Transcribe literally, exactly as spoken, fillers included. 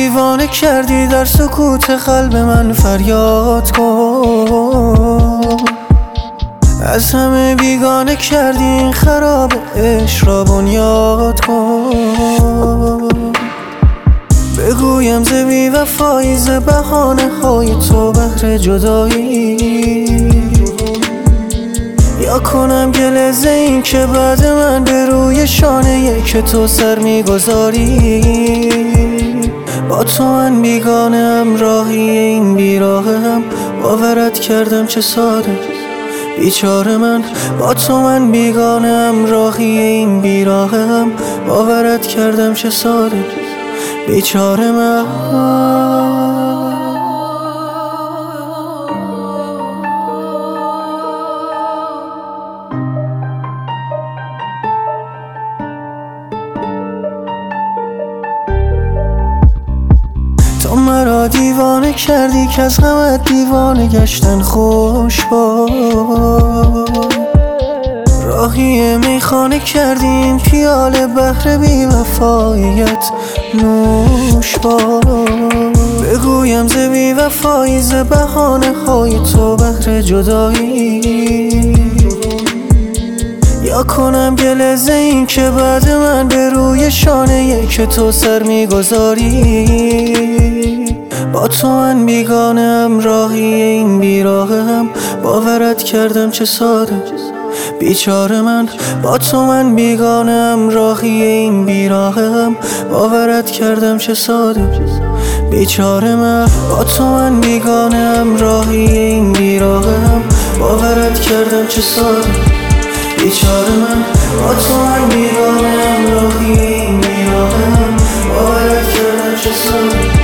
دیوانه کردی، در سکوت قلب من فریاد کن. از همه بیگانه کردی این خراب عشق را بنیاد کن. بگویم ز بی وفایی، ز بهانه های تو بهر جدایی، یا کنم گله ز این که بعد من به روی شانه که تو سر میگذاری. با تو من بیگانه ام، راهی این بیراهم، باورت کردم چه ساده بیچاره من. با تو من بیگانه ام، راهی این بیراهم، باورت کردم چه ساده بیچاره من. تو مرا دیوانه کردی که از غمت دیوانه گشتن خوش باد. راهی میخانه کردی این پیاله بهر بی وفاییت نوش باد. بگویم ز بی وفایی، ز بهانه های تو بهر جدایی، یا کنم گله ز این که بعد من به روی شانه که تو سر میگذاری. با تو من بیگانه ام، راهی این بیراهم، باورت کردم چه ساده بیچاره من. با تو من بیگانه ام، راهی این بیراهم، باورت کردم چه ساده بیچاره من. با تو من بیگانه ام، راهی این بیراهم، باورت کردم چه ساده بیچاره من. با تو من بیگانه ام، راهی این بیراهم، باورت کردم چه ساده